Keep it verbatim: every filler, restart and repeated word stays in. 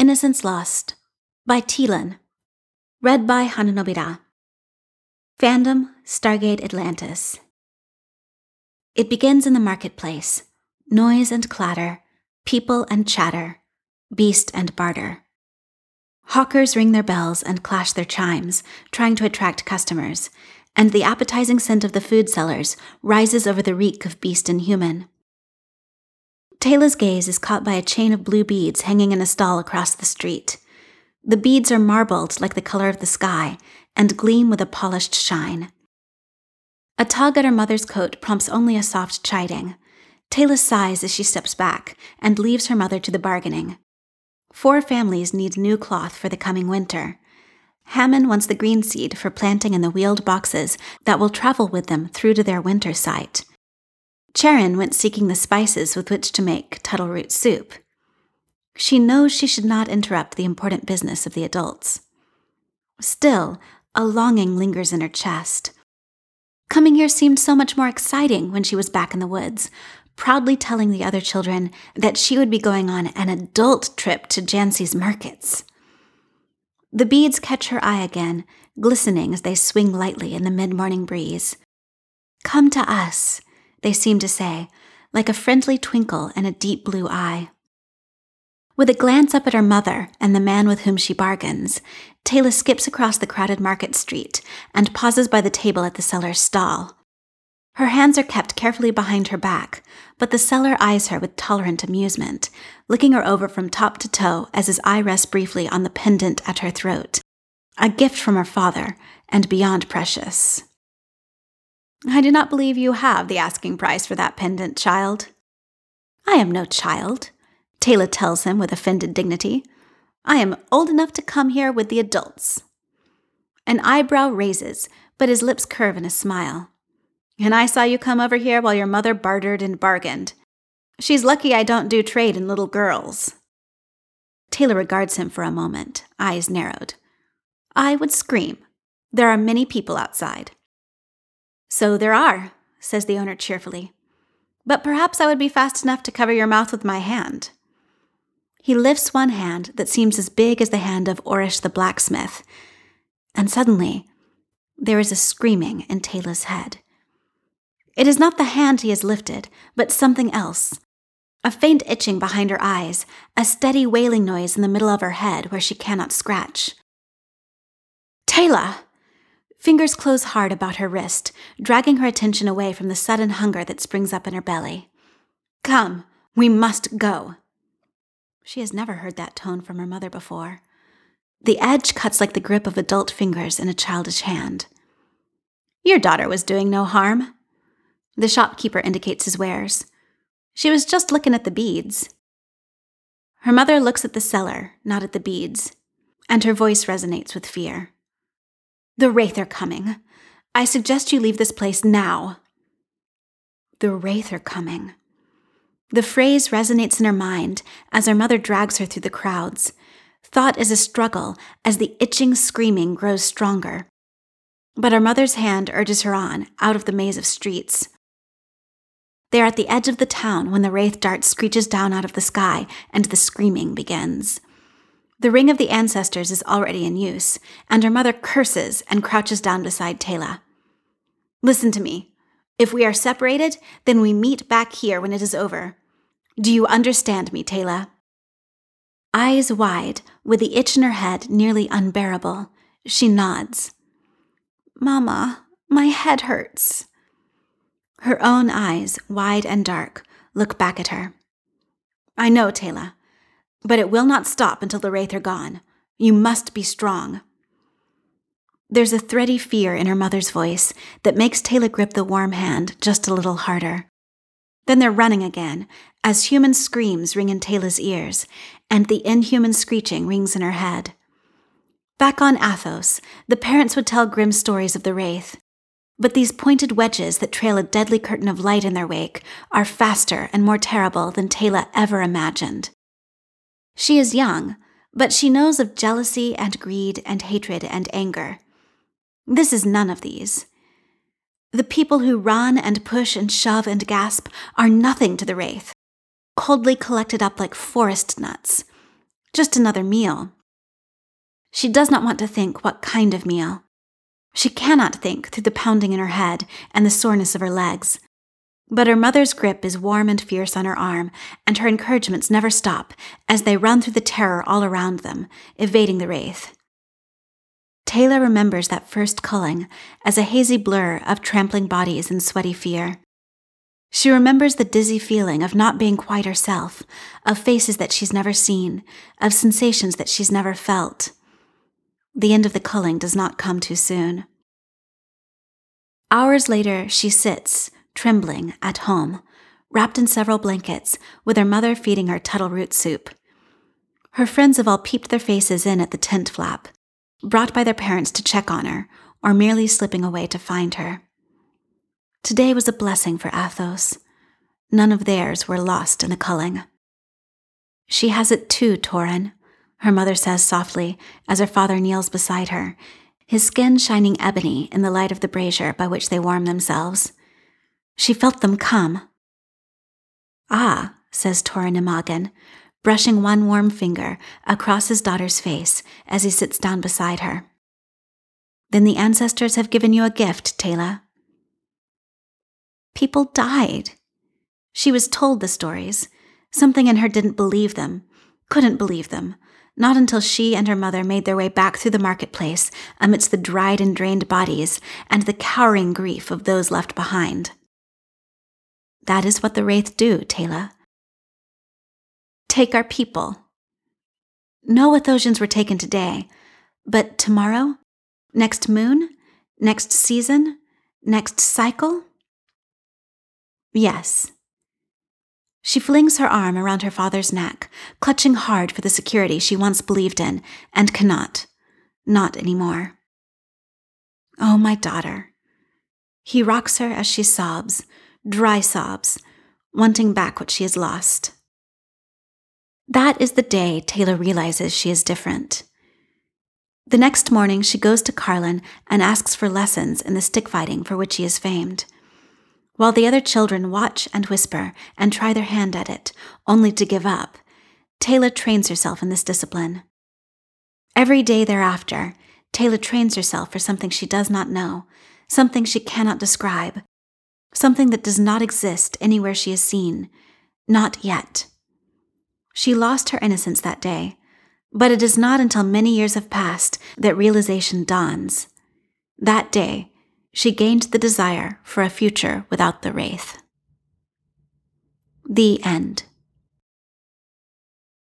Innocence Lost by Teelan. Read by Hananobira. Fandom, Stargate Atlantis. It begins in the marketplace. Noise and clatter, people and chatter, beast and barter. Hawkers ring their bells and clash their chimes, trying to attract customers, and the appetizing scent of the food sellers rises over the reek of beast and human. Tayla's gaze is caught by a chain of blue beads hanging in a stall across the street. The beads are marbled like the color of the sky and gleam with a polished shine. A tug at her mother's coat prompts only a soft chiding. Tayla sighs as she steps back and leaves her mother to the bargaining. Four families need new cloth for the coming winter. Hammond wants the green seed for planting in the wheeled boxes that will travel with them through to their winter site. Charon went seeking the spices with which to make tuttle root soup. She knows she should not interrupt the important business of the adults. Still, a longing lingers in her chest. Coming here seemed so much more exciting when she was back in the woods, proudly telling the other children that she would be going on an adult trip to Jancy's markets. The beads catch her eye again, glistening as they swing lightly in the mid-morning breeze. "Come to us," they seem to say, like a friendly twinkle in a deep blue eye. With a glance up at her mother and the man with whom she bargains, Tayla skips across the crowded market street and pauses by the table at the seller's stall. Her hands are kept carefully behind her back, but the seller eyes her with tolerant amusement, looking her over from top to toe as his eye rests briefly on the pendant at her throat, a gift from her father and beyond precious. "I do not believe you have the asking price for that pendant, child." "I am no child," Tayla tells him with offended dignity. "I am old enough to come here with the adults." An eyebrow raises, but his lips curve in a smile. "And I saw you come over here while your mother bartered and bargained. She's lucky I don't do trade in little girls." Tayla regards him for a moment, eyes narrowed. "I would scream. There are many people outside." "So there are," says the owner cheerfully. "But perhaps I would be fast enough to cover your mouth with my hand." He lifts one hand that seems as big as the hand of Orish the blacksmith, and suddenly there is a screaming in Tayla's head. It is not the hand he has lifted, but something else. A faint itching behind her eyes, a steady wailing noise in the middle of her head where she cannot scratch. "Tayla!" Fingers close hard about her wrist, dragging her attention away from the sudden hunger that springs up in her belly. "Come, we must go." She has never heard that tone from her mother before. The edge cuts like the grip of adult fingers in a childish hand. "Your daughter was doing no harm." The shopkeeper indicates his wares. "She was just looking at the beads." Her mother looks at the seller, not at the beads, and her voice resonates with fear. "The Wraith are coming. I suggest you leave this place now." The Wraith are coming. The phrase resonates in her mind as her mother drags her through the crowds. Thought is a struggle as the itching screaming grows stronger. But her mother's hand urges her on, out of the maze of streets. They are at the edge of the town when the Wraith dart screeches down out of the sky and the screaming begins. The ring of the ancestors is already in use, and her mother curses and crouches down beside Tayla. "Listen to me. If we are separated, then we meet back here when it is over. Do you understand me, Tayla?" Eyes wide, with the itch in her head nearly unbearable, she nods. "Mama, my head hurts." Her own eyes, wide and dark, look back at her. "I know, Tayla. But it will not stop until the Wraith are gone. You must be strong." There's a thready fear in her mother's voice that makes Tayla grip the warm hand just a little harder. Then they're running again, as human screams ring in Tayla's ears, and the inhuman screeching rings in her head. Back on Athos, the parents would tell grim stories of the Wraith. But these pointed wedges that trail a deadly curtain of light in their wake are faster and more terrible than Tayla ever imagined. She is young, but she knows of jealousy and greed and hatred and anger. This is none of these. The people who run and push and shove and gasp are nothing to the Wraith, coldly collected up like forest nuts. just another meal. She does not want to think what kind of meal. She cannot think through the pounding in her head and the soreness of her legs. But her mother's grip is warm and fierce on her arm, and her encouragements never stop as they run through the terror all around them, evading the wraith. Tayla remembers that first culling as a hazy blur of trampling bodies in sweaty fear. She remembers the dizzy feeling of not being quite herself, of faces that she's never seen, of sensations that she's never felt. The end of the culling does not come too soon. Hours later, she sits, trembling, at home, wrapped in several blankets, with her mother feeding her tuttle root soup. Her friends have all peeped their faces in at the tent flap, brought by their parents to check on her, or merely slipping away to find her. Today was a blessing for Athos. None of theirs were lost in the culling. She has it too, Torin, her mother says softly as her father kneels beside her, his skin shining ebony in the light of the brazier by which they warm themselves. She felt them come. Ah, says Torin Imogen, brushing one warm finger across his daughter's face as he sits down beside her. Then the ancestors have given you a gift, Tayla. People died. She was told the stories. Something in her didn't believe them, couldn't believe them, not until she and her mother made their way back through the marketplace amidst the dried and drained bodies and the cowering grief of those left behind. That is what the Wraith do, Tayla. Take our people. No Athosians were taken today, but tomorrow? Next moon? Next season? Next cycle? Yes. She flings her arm around her father's neck, clutching hard for the security she once believed in, and cannot. Not anymore. Oh, my daughter. He rocks her as she sobs, dry sobs, wanting back what she has lost. That is the day Tayla realizes she is different. The next morning, she goes to Carlin and asks for lessons in the stick fighting for which he is famed. While the other children watch and whisper and try their hand at it, only to give up, Tayla trains herself in this discipline. Every day thereafter, Tayla trains herself for something she does not know, something she cannot describe, something that does not exist anywhere she is seen, not yet. She lost her innocence that day, but it is not until many years have passed that realization dawns. That day, she gained the desire for a future without the Wraith. The end.